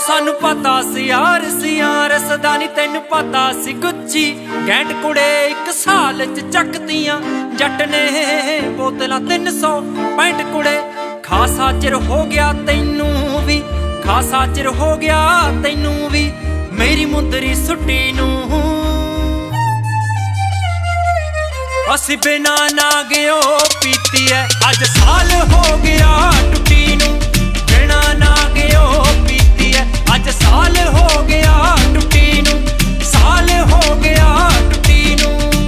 सानू पता सी यार रसदानी तेन पता सी गुच्ची गैंट कुड़े एक साल च चकतियां जट ने बोतल 365 कुड़े खासा चिर हो गया तैनू भी खासा चिर हो गया तैनू भी मेरी मुंदरी सुट्टी नू असी बिना ना गयो पीती है अज साल हो गया टुटी नू बिना ना गयो पीती है अज साल हो गया टुटी नू साल हो गया टुटी नू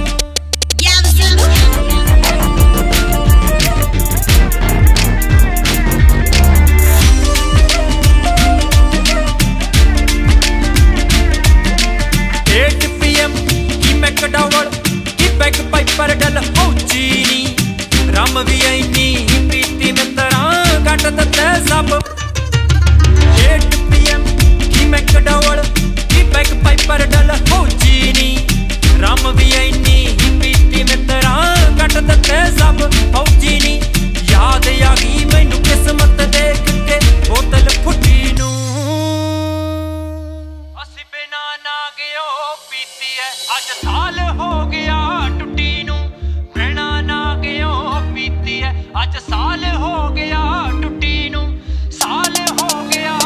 पर डल पहुंची नी रम भी ऐनी पीती मित्रा घट दते सब 8 PM की मैकडॉवल की बैक पाइपर डल पहुंची नी रम भी ऐनी पीती मित्रा घट दते सब पहुंची नी याद आ गई मैनू किस्मत देख के बोतल फुटी नू असी बिना ना गयो पीती है अज साल हो गया अज साल हो गया टुटी नू साल हो गया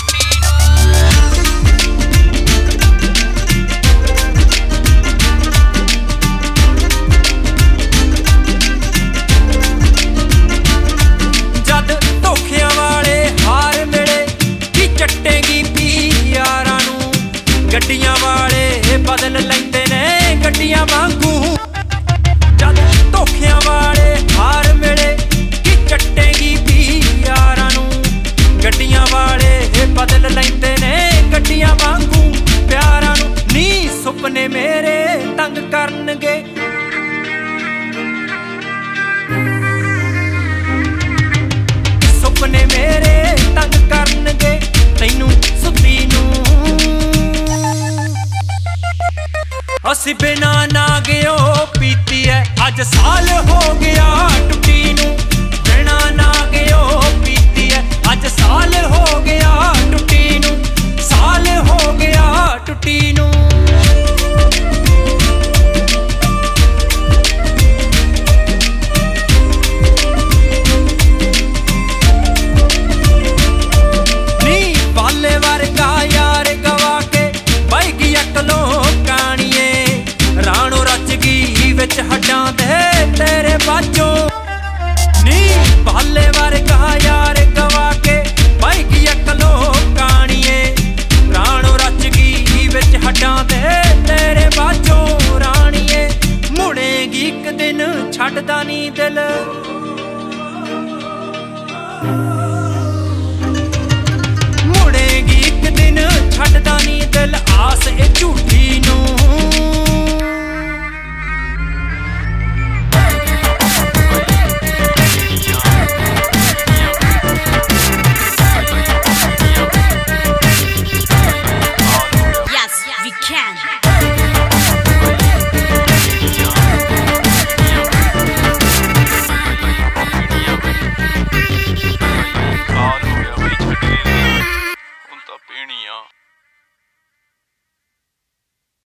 जद धोखियां वाले हार मिले की चट्टेगी पी यारां नू गड्डियां वाले बदल लैंदे ने गड्डियां वांगू जद धोखियां वाले हार मिले चट्टेगी पी यारां नू गड्डियां वाले बदल लैंदे ने गड्डियां वांगू प्यारां नू नी सुपने मेरे तंग करनगे सुपने मेरे तंग करनगे तैनू सुती नू असी बिना ना गयो पीती है अज साल हो गया टुटी नू बिना ना गयो पीती है अज साल हो गया टुटी नू साल हो गया टुटी नू नी बाले वर्गा यार गवा के बह गई अकलों कानिए राणो रच गई विच हड्डां दे तेरे बाजों नी बाले वर्गा यार गवा के बह गई अकलों कानिए राणो रच गई विच हड्डां दे तेरे बाजों राणिए मुड़ेगी एक दिन छड्डदा नी दिल